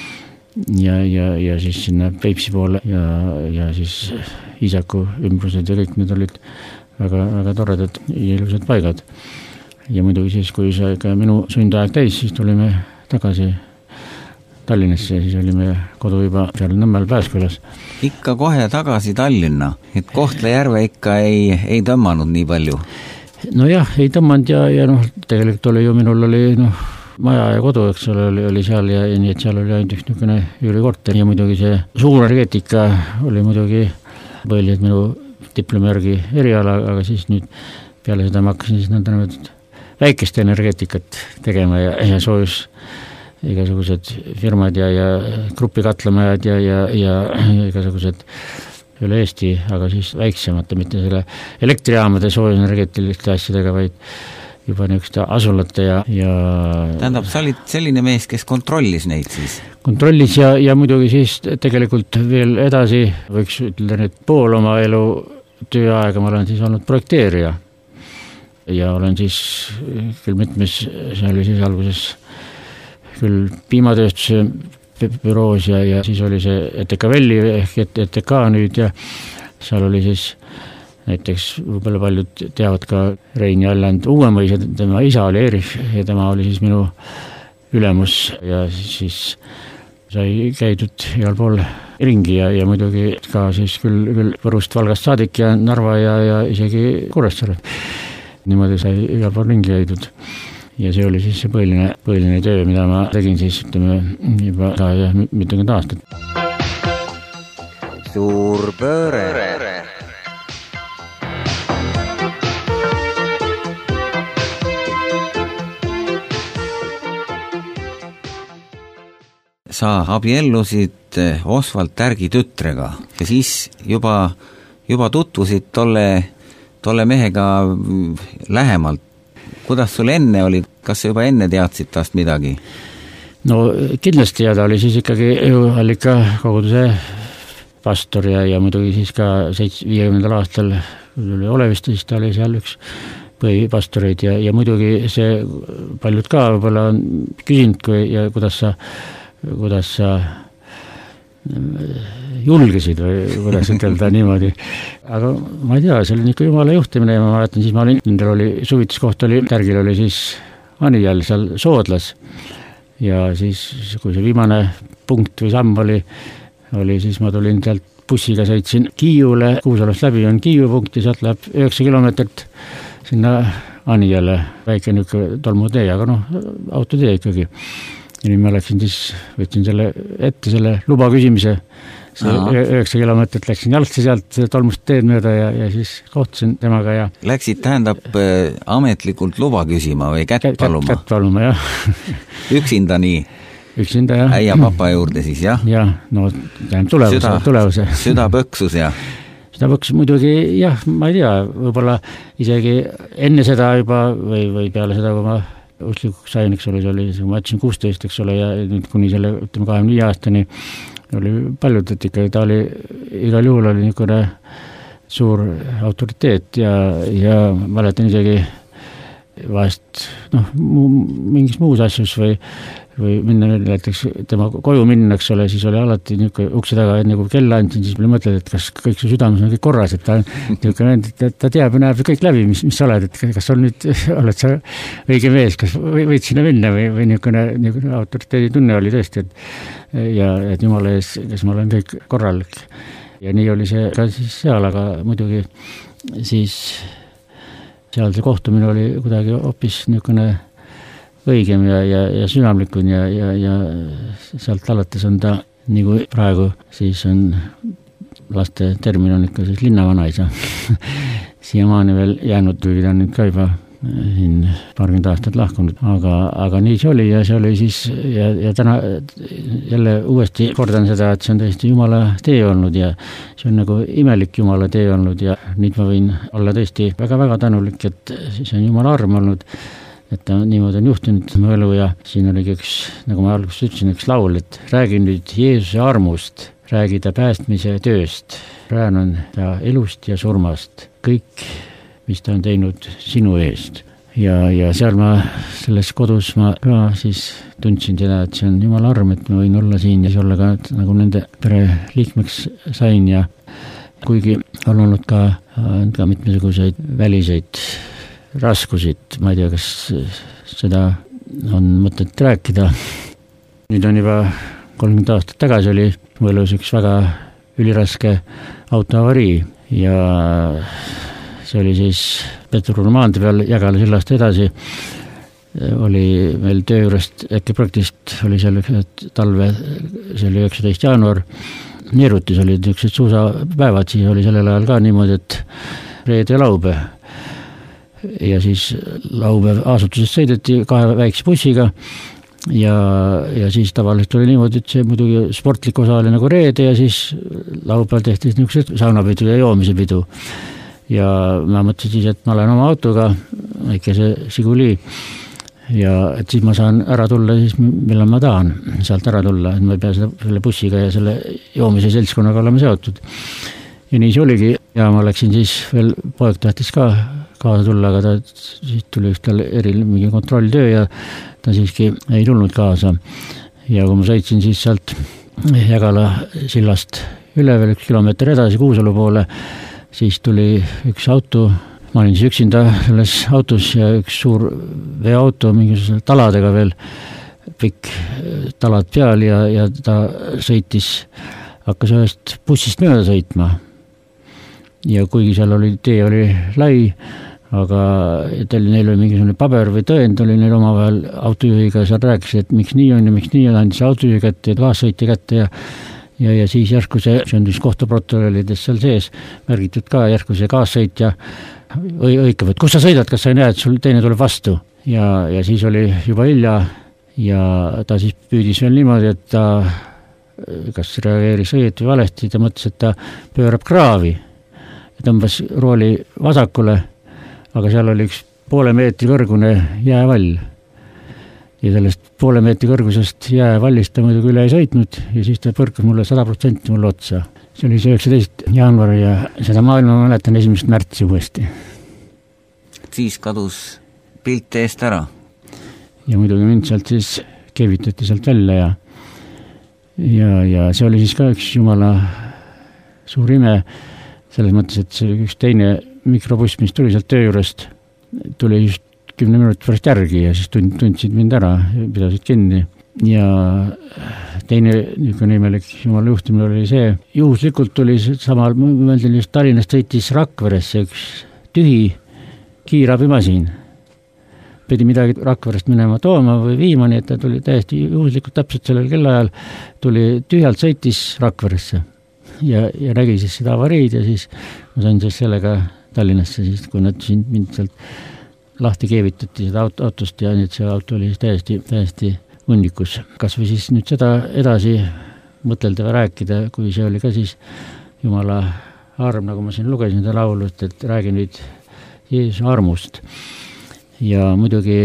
ja siis sinna Peipsi poole ja siis Iisaku ümbrused ja kõik need olid väga, väga toredad ja ilusad paigad. Ja muidugi siis, kui sai ka minu sundaeg täis, siis tulime tagasi Tallinnasse ja siis olime kodu juba seal Nõmmel Pääskülas.
Ikka kohe tagasi Tallinna, et Kohtla-Järve ikka ei tõmmanud nii palju?
No jah, ei tõmmanud ja tegelikult oli ju minul oli maja ja kodu, eks ole, oli seal ja nii, et seal oli ainult üks niisugune üürikorter ja muidugi see suur energeetika oli muidugi põhiliselt minu diplomijärgi eriala, aga siis nüüd peale seda ma hakkasin siis nõnda väikest energeetikat tegema ja soojus igasugused firmad ja grupikatlamajad ja igasugused üle Eesti, aga siis väiksemate, mitte selle elektrijaamade soojusenergeetiliste asjadega, vaid juba niisuguste asulate ja
tähendab, sa olid selline mees, kes kontrollis neid siis?
Kontrollis ja muidugi siis tegelikult veel edasi, võiks ütelda nüüd pool oma elu tööaega, ma olen siis olnud projekteerija ja olen siis küll mitmes, see oli siis alguses küll piimatööstuse büroos ja siis oli see ETK Velli ehk ETK nüüd ja seal oli siis näiteks võib-olla paljud teavad ka Rein Jalland Uuemõis ja tema isa oli Erich ja tema oli siis minu ülemus ja siis sai käidud igal pool ringi ja muidugi ka siis küll Võrust, Valgast saadik ja Narva ja isegi Kuressaare. Niimoodi sai igal pool ringi käidud. Ja see oli siis see põhiline töö, mida ma tegin siis juba mitukümmend aastat.
Suur pööre. Sa abiellusid Oswald Tärgi tütrega ja siis juba tutvusid tolle mehega lähemalt. Kuidas sul enne oli, kas sa juba enne teadsid tast midagi?
No kindlasti ja ta oli siis ikkagi Allika koguduse pastor ja muidugi siis ka 50. aastal oli Olevist, siis ta oli seal üks põhipastoreid ja muidugi see paljud ka võib-olla on küsinud, kuidas sa julgesid või kuidas ütelda niimoodi. Aga ma ei tea, see oli ikka jumala juhtimine ja ma mäletan, siis nendel oli suvituskoht Tärgil oli siis Anijal seal Soodlas ja siis kui see viimane punkt või samm oli siis ma tulin sealt bussiga, sõitsin Kiiule, Kuusalast läbi on Kiiu punkt ja sealt läheb 9 kilomeetrit sinna Anijale, väike niisugune tolmutee, aga autotee ikkagi. Ja nüüd ma läksin siis, võtsin selle luba küsimise, see 9 kilomeetrit läksin jalgsi sealt tolmust teed mööda ja siis kohtusin temaga ja
läksid, tähendab, ametlikult luba küsima või kätt paluma?
Kätt paluma, jah.
Üksinda nii?
Üksinda, jah.
Äia papa juurde siis, jah?
Jah, no tulevuse.
Süda põksus, jah?
Süda põksus muidugi, jah, ma ei tea, võib-olla isegi enne seda juba või peale seda, kui ma uslikuks sain, eks ole, see oli, ma ütlesin 16, eks ole, ja nüüd kuni selle, 25 aastani oli paljud, et ikka ta oli, igal juhul oli niisugune suur autoriteet ja mäletan isegi vahest, mingis muus asjus või minna näiteks tema koju minna, eks ole, siis oli alati niisugune ukse taga, enne kui kella andsin, siis mõtled, et kas kõik su südames on kõik korras, et ta on niisugune, et ta teab ja näeb kõik läbi, mis sa oled, et kas oled sa õige mees, kas võid sinna minna või niisugune autoriteedi tunne oli tõesti, et jumala ees, kes ma olen kõik korralik. ja nii oli see ka siis seal, aga muidugi siis seal see kohtumine oli kuidagi hoopis niisugune õigem ja südamlikum ja sealt alates on ta, nagu praegu siis on laste termin on ikka siis linnavanaisa siiamaani veel jäänud, kuigi ta on nüüd ka juba siin paarkümmend aastat lahkunud, aga nii see oli ja see oli siis ja täna jälle uuesti kordan seda, et see on tõesti Jumala tee olnud ja see on nagu imelik Jumala tee olnud ja nüüd ma võin olla tõesti väga-väga tänulik, et siis on Jumala arm olnud, et ta niimoodi on juhtunud mu elu ja siin oligi üks, nagu ma alguses ütlesin, üks laul, et räägi nüüd Jeesuse armust, räägi ta päästmise tööst, räänan ta elust ja surmast, kõik mis ta on teinud sinu eest. Ja seal ma, selles kodus ma ka siis tundsin seda, et see on Jumala arm, et ma võin olla siin ja siis olla ka nagu nende pere liikmeks sain ja kuigi on olnud ka mitmesuguseid väliseid raskusid, ma ei tea, kas seda on mõtet rääkida. Nüüd on juba 30 aastat tagasi oli mu elus üks väga üliraske autoavarii ja see oli siis Petruru maantee peal Jägala sillast edasi, oli meil töö juurest äkki praktiliselt oli seal talve, see oli 19. jaanuar, Neerutis olid niisugused suusapäevad, siis oli sellel ajal ka niimoodi, et reede ja laupäev. Ja siis laupäev asutusest sõideti 2 väikse bussiga ja siis tavaliselt oli niimoodi, et see muidugi sportlik osa oli nagu reede ja siis laupäeval tehti niisugused saunapidu ja joomise pidu. Ja ma mõtlesin siis, et ma olen oma autoga, väikese Žiguli ja et siis ma saan ära tulla siis, millal ma tahan sealt ära tulla, et ma ei pea selle bussiga ja selle joomise seltskonnaga olema seotud. Ja nii see oligi ja ma läksin siis veel, poeg tahtis ka kaasa tulla, aga siis tuli üks tal mingi kontrolltöö ja ta siiski ei tulnud kaasa. Ja kui ma sõitsin siis sealt Jägala sillast üle veel 1 kilomeeter edasi Kuusalu poole, siis tuli üks auto, ma olin siis üksinda selles autos ja üks suur veoauto mingisuguse taladega veel, pikk talad peal ja ta sõitis, hakkas ühest bussist mööda sõitma. Ja kuigi seal oli, tee oli lai, aga neil oli mingisugune paber või tõend oli neil omavahel autojuhiga, seal rääkis, et miks nii on ja miks nii on, andis autojuhi kätte ja kaassõitja kätte ja siis järsku see on siis kohtuprotokollides seal sees märgitud ka, järsku see kaassõitja õikab, et kus sa sõidad, kas sa ei näe, et sul teine tuleb vastu ja siis oli juba hilja ja ta siis püüdis veel niimoodi, et ta kas reageeris õieti või valesti, ta mõtles, et ta pöörab kraavi ja tõmbas rooli vasakule, aga seal oli üks 0,5 meetri kõrgune jäävall. Ja sellest 0,5 meetri kõrgusest jäävallist ta muidugi üle ei sõitnud ja siis ta põrkas mulle 100% mulle otsa. See oli 19. jaanuar ja seda maailma ma mäletan 1. märtsi uuesti.
Siis kadus pilt eest ära?
Ja muidugi mind sealt siis keevitati sealt välja ja see oli siis ka üks Jumala suur ime selles mõttes, et see üks teine mikrobuss, mis tuli sealt töö juurest, tuli just 10 minutit pärast järgi ja siis tundsid mind ära, pidasid kinni. Ja teine niisugune imelik Jumala juhtumine oli see, juhuslikult tuli samal mõeldil just Tallinnast sõitis Rakveresse üks tühi kiirabimasin. Pidi midagi Rakverest minema tooma või viima, nii et ta tuli täiesti juhuslikult täpselt sellel kellaajal tuli tühjalt sõitis Rakveresse ja nägi siis seda avariid ja siis ma sain siis sellega Tallinnasse, siis kui nad siin mind sealt lahti keevitati seda autost ja nüüd see auto oli täiesti hunnikus. Kas või siis nüüd seda edasi mõtelda või rääkida, kui see oli ka siis Jumala arm, nagu ma siin lugesin seda laulust, et räägi nüüd Jeesuse armust. Ja muidugi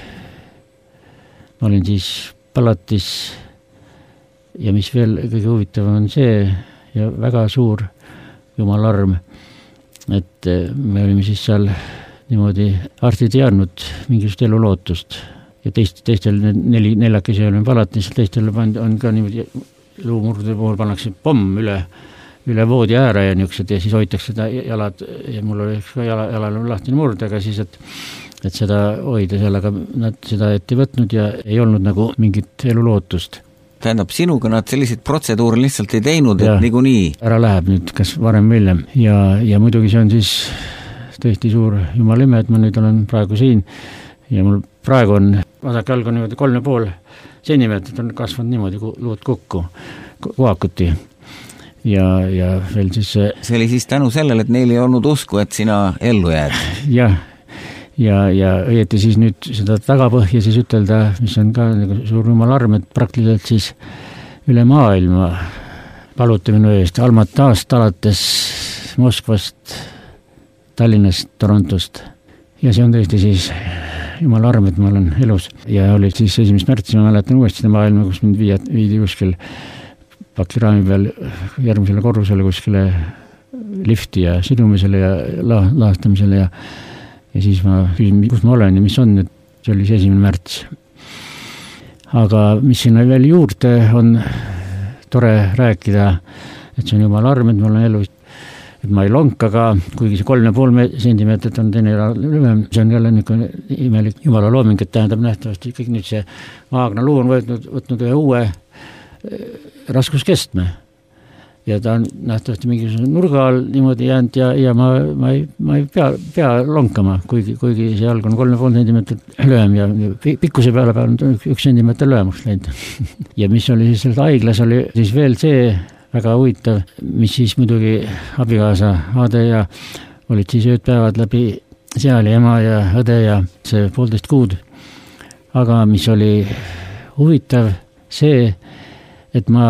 ma olin siis palatis ja mis veel kõige huvitavam on see ja väga suur Jumala arm, et me olime siis seal niimoodi arstid ei andnud mingisugust elulootust ja teistel neljakesi olime palatis, teistel on ka niimoodi luumurde puhul pannakse pomm üle voodi ääre ja niisugused ja siis hoitakse seda jalad ja mul oli ka jalal lahtine murd, aga siis, et seda hoida seal, aga nad seda ette võtnud ja ei olnud nagu mingit elulootust.
Tähendab, sinuga nad selliseid protseduure lihtsalt ei teinud, et niikuinii.
Ära läheb nüüd, kas varem või hiljem. Ja muidugi see on siis tõesti suur jumala ime, et ma nüüd olen praegu siin ja mul praegu on vasak jalg on niimoodi 3,5 sentimeetrit on kasvanud niimoodi luud kokku, kuhakuti. Ja veel siis
see oli siis tänu sellele, et neil ei olnud usku, et sina ellu jääd.
Jah. Ja õieti siis nüüd seda tagapõhja siis ütelda, mis on ka nagu suur jumala arm, et praktiliselt siis üle maailma paluti minu eest Almatast alates Moskvast, Tallinnast, Torontost. Ja see on tõesti siis jumala arm, et ma olen elus. Ja oli siis 1. märtsi, ma mäletan uuesti seda maailma, kus mind viidi kuskil pakiraami peal järgmisele korrusele kuskile lifti ja sidumisele ja laastamisele ja siis ma küsin, kus ma olen ja mis on, et see oli 1. märts. Aga mis sinna veel juurde on tore rääkida, et see on jumala arm, et ma olen elus, et ma ei lonka ka, kuigi see 3,5 sentimeetrit on teine lühem, see on jälle niisugune imelik jumala looming, et tähendab nähtavasti kõik nüüd see maagna luu on võtnud ühe uue raskuskestme. Ja ta on nähtavasti mingisuguse nurga all niimoodi jäänud ja ma ei pea lonkama, kuigi see jalg on 3,5 sentimeetrit lühem ja pikkuse peale on 1 sentimeeter lühemaks läinud. Ja mis oli siis selles haiglas, oli siis veel see väga huvitav, mis siis muidugi abikaasa Ade ja olid siis ööd-päevad läbi seal ja ema ja õde ja see 1,5 kuud. Aga mis oli huvitav see, et ma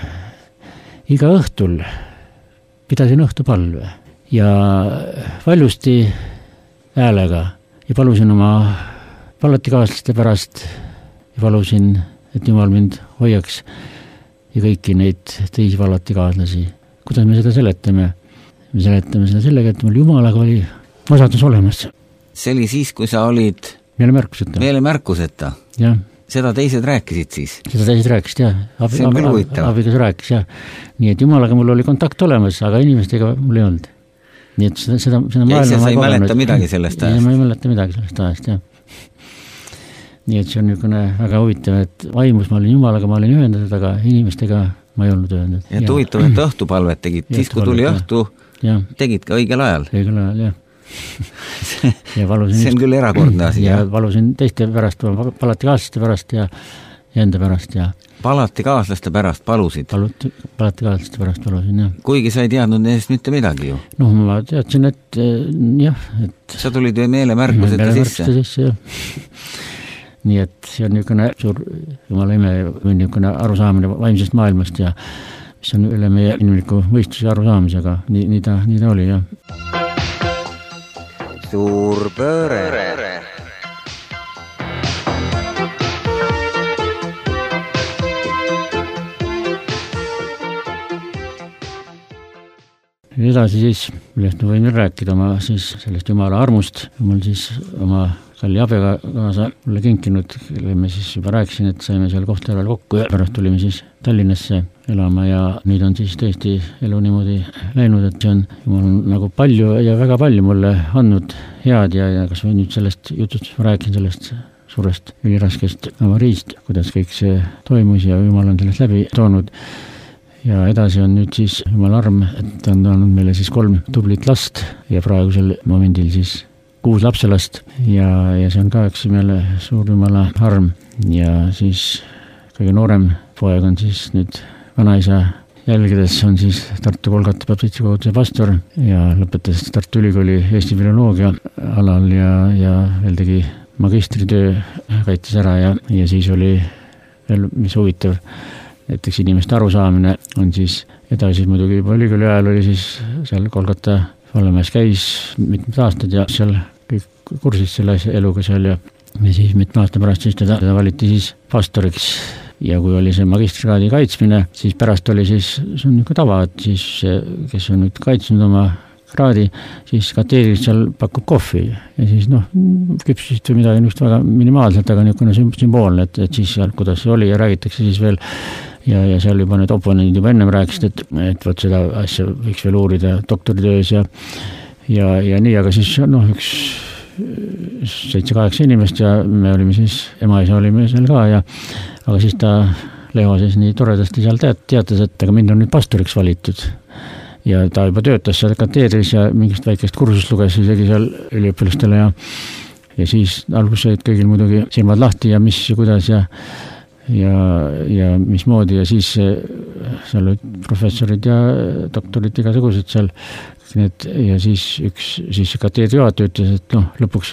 iga õhtul pidasin õhtupalve ja valjusti häälega ja palusin oma pallatikaaslaste pärast ja palusin, et Jumal mind hoiaks ja kõiki neid teisi pallatikaaslasi. Kuidas me seda seletame? Me seletame seda sellega, et mul Jumalaga oli osadus olemas.
See oli siis, kui sa olid meelemärkuseta.
Jah.
Seda teised rääkisid siis?
Seda teised rääkisid, jah.
See on küll huvitav.
Abigas rääkis, jah. Nii et Jumalaga mul oli kontakt olemas, aga inimestega mul ei olnud. Nii et seda maailma
ja ise sa ei mäleta midagi sellest ajast?
Ja ma ei mäleta midagi sellest ajast, jah. Nii et see on niisugune väga huvitav, et vaimus ma olin Jumalaga, ma olin ühendatud, aga inimestega ma ei olnud ühendatud.
Ja huvitav, et õhtupalvet tegid. Siis, kui tuli õhtu, tegid ka õigel ajal?
Õigel ajal, jah.
See on küll erakordne asi.
Ja palusin teiste pärast, pallatikaaslaste pärast ja enda pärast. Ja
pallatikaaslaste pärast palusid?
Pallatikaaslaste pärast palusin, jah.
Kuigi sa ei teadnud neist mitte midagi ju?
Noh, ma teadsin, et jah.
Sa tulid või meelemärkuseta
sisse? Nii et see on niisugune suur jumala ime või niisugune arusaamine vaimsest maailmast ja mis on üle meie inimliku mõistuse arusaamisega. Nii ta oli, jah.
Suur pööre.
Edasi siis, millest ma võin rääkida oma siis sellest jumala armust. Mul siis oma kalli abikaasa mulle kinkinud, kelle me siis juba rääkisin, et saime seal Kohtla-Järvel kokku ja pärast tulime siis Tallinnasse elama ja nüüd on siis tõesti elu niimoodi läinud, et see on jumal nagu palju ja väga palju mulle andnud head ja kas või nüüd sellest jutust ma rääkin sellest suurest üliraskest avariist, kuidas kõik see toimus ja jumal on sellest läbi toonud. Ja edasi on nüüd siis jumal arm, et ta on andnud meile siis 3 tublit last ja praegusel momendil siis 6 lapselast ja see on ka üks meile suur jumala arm ja siis kõige noorem poeg on siis nüüd vanaisa jälgides on siis Tartu Kolgata Baptisti koguduse pastor ja lõpetas Tartu Ülikooli Eesti filoloogia alal ja veel tegi magistritöö, kaitses ära ja siis oli veel, mis huvitav, näiteks inimeste arusaamine on siis edasi muidugi juba ülikooli ajal oli siis seal Kolgata Vallemäes käis mitmed aastad ja seal kõik kursis selle eluga seal ja siis mitme aasta pärast siis teda valiti siis pastoriks ja kui oli see magistrikraadi kaitsmine, siis pärast oli siis, see on niisugune tava, et siis kes on nüüd kaitsnud oma kraadi, siis kateedris seal pakub kohvi ja siis küpsist või midagi niisugust väga minimaalselt, aga niisugune sümboolne, et siis seal, kuidas see oli ja räägitakse siis veel ja seal juba need oponendid juba ennem rääkisid, et võt seda asja võiks veel uurida doktoritöös ja nii, aga siis üks 7-8 inimest ja me olime siis, ema-isa olime seal ka aga siis ta Leho siis nii toredasti seal teatas, et aga mind on nüüd pastoriks valitud. Ja ta juba töötas seal kateedris ja mingist väikest kursust luges isegi seal üliõpilastele ja siis alguses olid kõigil muidugi silmad lahti ja mis ja kuidas ja mismoodi ja siis seal olid professorid ja doktorid igasugused seal ja siis kateedri juhataja ütles, et lõpuks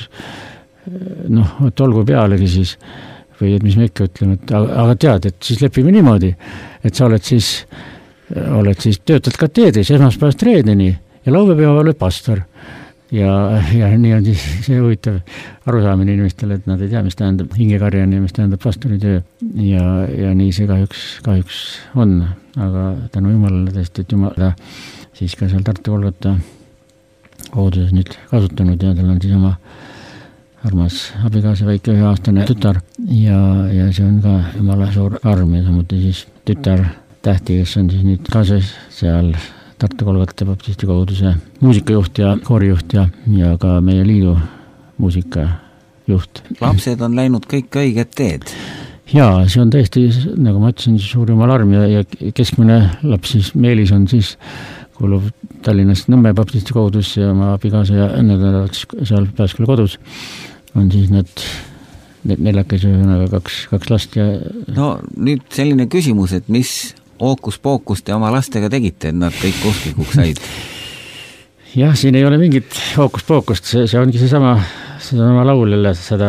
et olgu pealegi siis või et mis me ikka ütleme, et aga tead, et siis lepime niimoodi, et sa oled siis töötad kateedris esmaspäevast reedeni ja laupäeval oled pastor. Ja nii on siis see huvitav arusaamine inimestele, et nad ei tea, mis tähendab hingekarjani ja mis tähendab pastoritöö ja nii see kahjuks on, aga tänu Jumalale tõesti, et Jumala siis ka seal Tartu Golgota koguduses nüüd kasutanud ja tal on siis oma armas abikaasa väike 1-aastane tütar ja see on ka Jumala suur arm ja samuti siis tütar Tähti, kes on siis nüüd ka seal Tartu Golgota baptisti koguduse muusikajuht ja koorijuht ja ka meie liidu muusikajuht.
Lapsed on läinud kõik õiget teed.
Jaa, see on tõesti, nagu ma ütlesin, suur Jumala arm ja keskmine laps siis Meelis on siis kuulub Tallinnast Nõmme baptisti kogudus ja oma abikaasa ja nad seal Pääsküla kodus on siis need neljakesi kaks last ja...
No nüüd selline küsimus, et mis ookus-pookus te oma lastega tegite, et nad kõik usklikuks said?
Jah, siin ei ole mingit ookus-pookust, see ongi seesama laul jälle seda,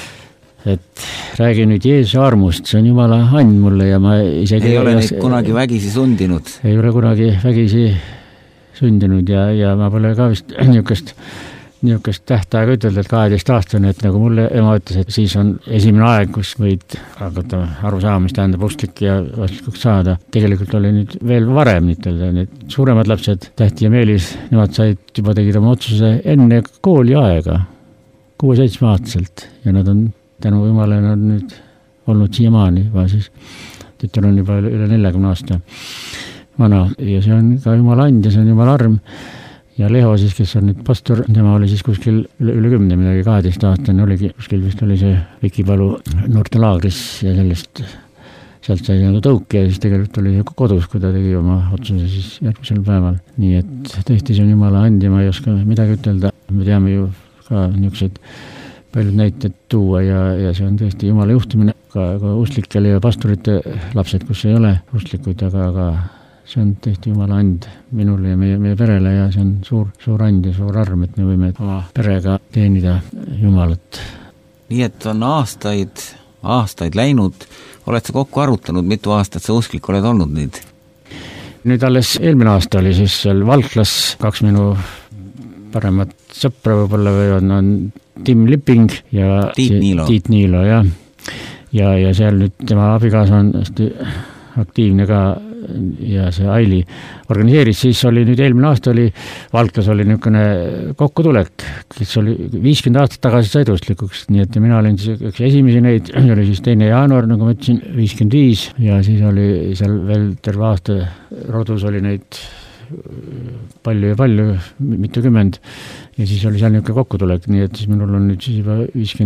et räägi nüüd Jeesuse armust, see on Jumala and mulle ja ma isegi...
Ei ole neid kunagi vägisi sundinud?
Ei ole kunagi vägisi sundinud ja ma pole ka vist niisugust tähtaega ütelda, et 12-aastane, et nagu mulle ema ütles, et siis on esimene aeg, kus võid hakata aru saama, mis tähendab usklik ja vastlikuks saada. Tegelikult oli nüüd veel varem need suuremad lapsed, Tähti ja Meelis, nemad tegid oma otsuse enne kooli aega, 6-7-aastaselt ja nad on tänu Jumale nad nüüd olnud siiamaani, siis tütar on juba üle 40 aasta vana ja see on ka Jumala and ja see on Jumala arm. Ja Leho siis, kes on nüüd pastor, tema oli siis kuskil üle 10 midagi, 12-aastane oligi, kuskil vist oli see Vikipalu noortelaagris ja sealt sai nagu tõuke ja siis tegelikult oli see kodus, kui ta tegi oma otsuse siis järgmisel päeval. Nii et tõesti see on Jumala and ja ma ei oska midagi ütelda. Me teame ju ka niisugused paljud näited tuua ja see on tõesti Jumala juhtimine ka usklikele ja pastorite lapsed, kus ei ole usklikud, aga see on tõesti Jumala and minule ja meie perele ja see on suur and ja suur arm, et me võime oma perega teenida Jumalat.
Nii et on aastaid läinud. Oled sa kokku arutanud, mitu aastat sa usklik oled olnud nüüd?
Nüüd alles eelmine aasta oli siis seal Valklas 2 minu paremat sõpra võib-olla või on Tim Lipping ja Tiit Niilo ja seal nüüd tema abikaasa on hästi aktiivne ka ja see Aili organiseeris, siis oli nüüd eelmine aasta oli Valklas oli niisugune kokkutulek, kes oli 50 aastat tagasi said usklikuks, nii et mina olin siis üks esimesi neid, oli siis 2. jaanuar, nagu ma ütlesin, 55 ja siis oli seal veel terve aasta rodus oli neid palju, mitukümmend ja siis oli seal niisugune kokkutulek, nii et siis minul on nüüd siis juba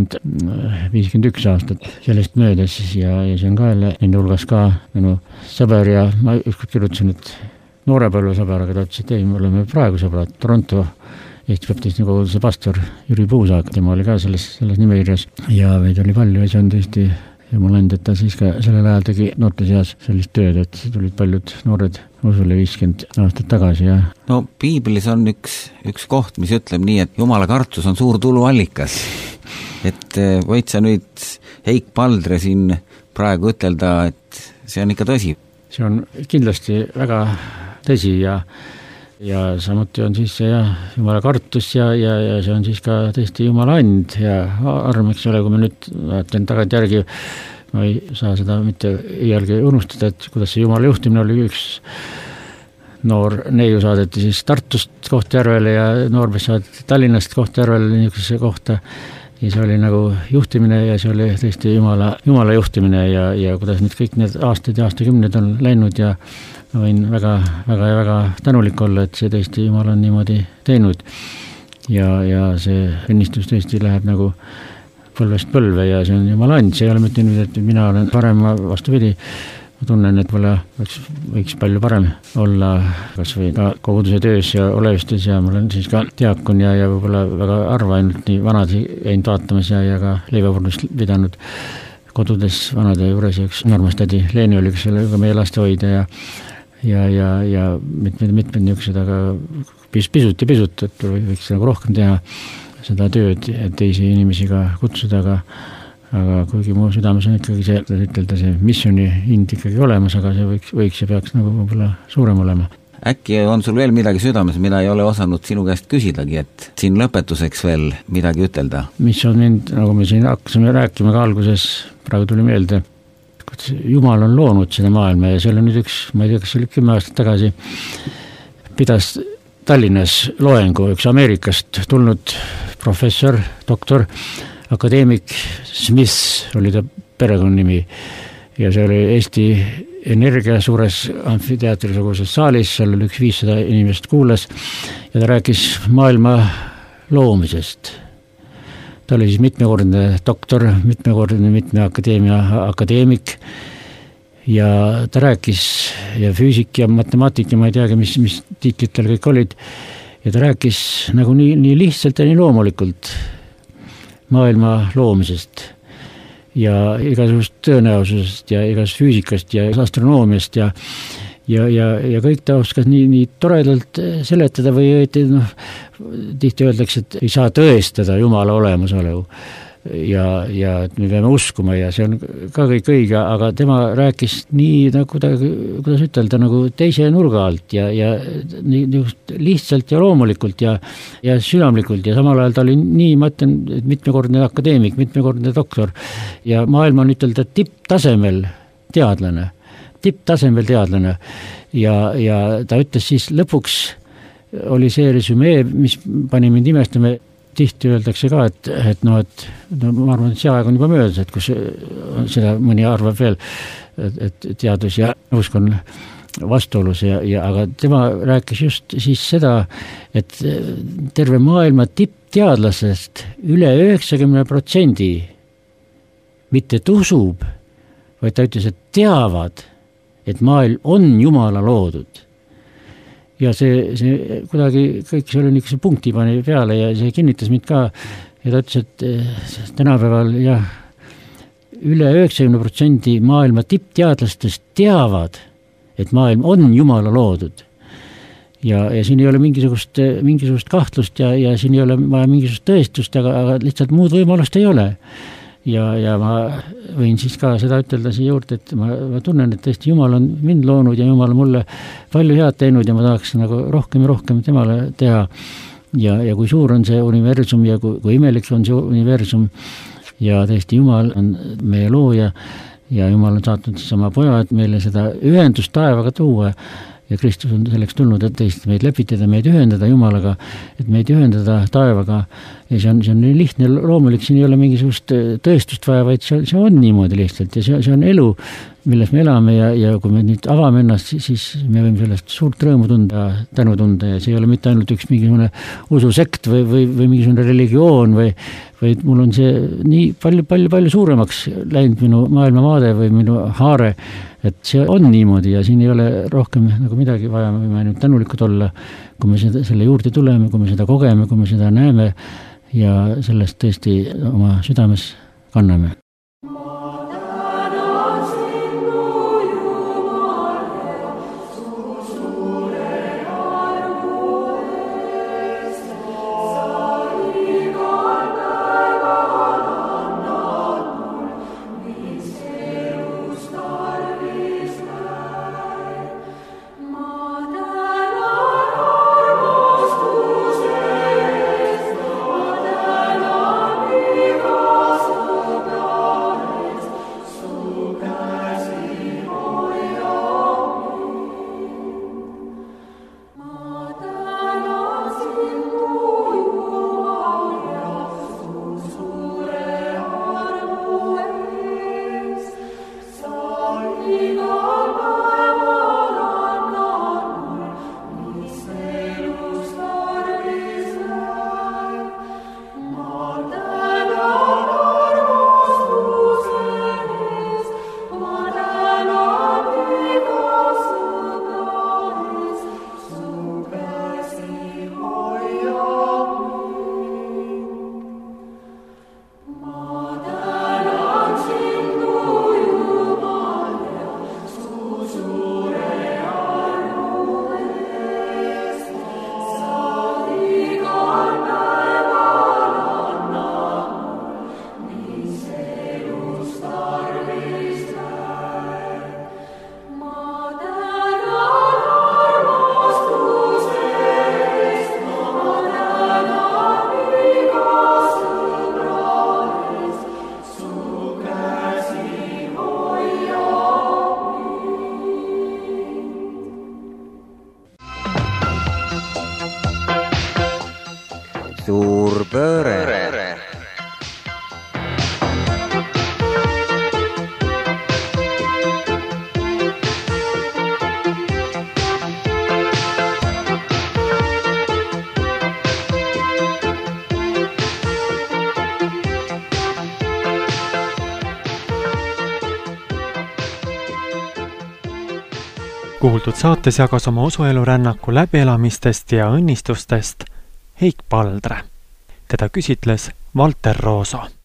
51 aastat sellest möödas ja see on ka jälle enne hulgas ka minu sõber ja ma ükskord kirjutasin, et noorepõlve sõber, aga ta ütles, et ei, me oleme praegu sõbrad, Toronto Eesti baptisti koguduse pastor Jüri Puusaag, tema oli ka selles nimekirjas ja meid oli palju ja see on tõesti Jumal and, et ta siis ka sellel ajal tegi noorte seas sellist tööd, et tulid paljud noored usule 50 aastat tagasi ja...
No piiblis on üks koht, mis ütleb nii, et Jumala kartus on suur tuluallikas. Et võid sa nüüd Heik Paldre siin praegu ütelda, et see on ikka tõsi?
See on kindlasti väga tõsi ja samuti on siis see Jumala kartus ja see on siis ka tõesti Jumala and ja arm, eks ole, kui me nüüd vaatan tagantjärgi, ma ei saa seda mitte iialgi unustada, et kuidas see Jumala juhtimine oli üks noor neiu saadeti siis Tartust Kohtjärvele ja noormees saadeti Tallinnast Kohtjärvele niisugusesse kohta ja see oli nagu juhtimine ja see oli tõesti Jumala juhtimine ja kuidas nüüd kõik need aastad ja aastakümned on läinud ja ma võin väga tänulik olla, et see tõesti Jumal on niimoodi teinud ja see õnnistus tõesti läheb nagu põlvest põlve ja see on Jumala and, see ei ole mitte nüüd, et mina olen parem, vastupidi, ma tunnen, et võiks palju parem olla kas või ka koguduse töös ja olevistes ja ma olen siis ka diakon ja võib-olla väga harva ainult nii vanad käinud vaatamas ja ka leivapurnust pidanud kodudes vanade juures ja üks armastädi Leeni oli, kes oli ka meie lastehoidja ja mitmed niisugused, aga pisut, et võiks nagu rohkem teha seda tööd, et teisi inimesi ka kutsuda, aga kuigi mu südames on ikkagi see missioni hind ikkagi olemas, aga see võiks ja peaks nagu võib-olla suurem olema.
Äkki on sul veel midagi südames, mida ei ole osanud sinu käest küsidagi, et siin lõpetuseks veel midagi ütelda?
Mis on mind, nagu me siin hakkasime rääkima ka alguses, praegu tuli meelde, Jumal on loonud seda maailma ja see oli nüüd ma ei tea, kas see oli 10 aastat tagasi, pidas Tallinnas loengu üks Ameerikast tulnud professor, doktor, akadeemik Smith oli ta perekonnanimi ja see oli Eesti Energia suures amfiteatrisuguses saalis, seal oli 500 inimest kuulas ja ta rääkis maailma loomisest. Ta oli siis mitmekordne doktor, mitme akadeemia akadeemik ja ta rääkis ja füüsik ja matemaatik ja ma ei teagi, mis tiitlid tal kõik olid ja ta rääkis nagu nii lihtsalt ja nii loomulikult maailma loomisest ja igasugust tõenäosusest ja igasugust füüsikast ja astronoomiast ja kõik ta oskas nii toredalt seletada või tihti öeldakse, et ei saa tõestada Jumala olemasolu ja et me peame uskuma ja see on ka kõik õige, aga tema rääkis nii nagu kuidas ütelda, nagu teise nurga alt ja nii lihtsalt ja loomulikult ja südamlikult ja samal ajal ta oli nii, ma ütlen, mitmekordne akadeemik, mitmekordne doktor ja maailma on ütelda tipptasemel teadlane ja ta ütles siis lõpuks oli see resümee, mis pani mind imestama. Tihti öeldakse ka, et ma arvan, et see aeg on juba möödas, et kus seda mõni arvab veel, et teadus ja usk on vastuolus aga tema rääkis just siis seda, et terve maailma tippteadlasest üle 90% mitte usub, vaid ta ütles, et teavad, et maailm on Jumala loodud. Ja see kuidagi kõik see oli niisuguse punkti pani peale ja see kinnitas mind ka ja ta ütles, et tänapäeval üle 90% maailma tippteadlastest teavad, et maailm on Jumala loodud ja siin ei ole mingisugust kahtlust ja siin ei ole vaja mingisugust tõestust, aga lihtsalt muud võimalust ei ole ja ma võin siis ka seda ütelda siia juurde, et ma tunnen, et tõesti Jumal on mind loonud ja Jumal on mulle palju head teinud ja ma tahaks nagu rohkem ja rohkem temale teha ja kui suur on see universum ja kui imelik on see universum ja tõesti Jumal on meie looja ja Jumal on saatnud siis oma poja, et meile seda ühendust taevaga tuua ja Kristus on selleks tulnud, et teist meid lepitada, meid ühendada Jumalaga, et meid ühendada taevaga ja see on nii lihtne loomulik, siin ei ole mingisugust tõestust vaja, vaid see on niimoodi lihtsalt ja see on elu, milles me elame ja kui me nüüd avame ennast, siis me võime sellest suurt rõõmu tunda, tänu tunda ja see ei ole mitte ainult üks mingisugune ususekt või mingisugune religioon vaid mul on see nii palju suuremaks läinud minu maailmavaade või minu haare, et see on niimoodi ja siin ei ole rohkem nagu midagi vaja, me võime ainult tänulikud olla, kui me selle juurde tuleme, kui me seda kogeme, kui me seda näeme ja sellest tõesti oma südames kanname.
God.
suur pööre.
Kuuldud saates jagas oma usuelurännaku läbielamistest ja õnnistustest Heik Paldre. Teda küsitles Valter Rooso.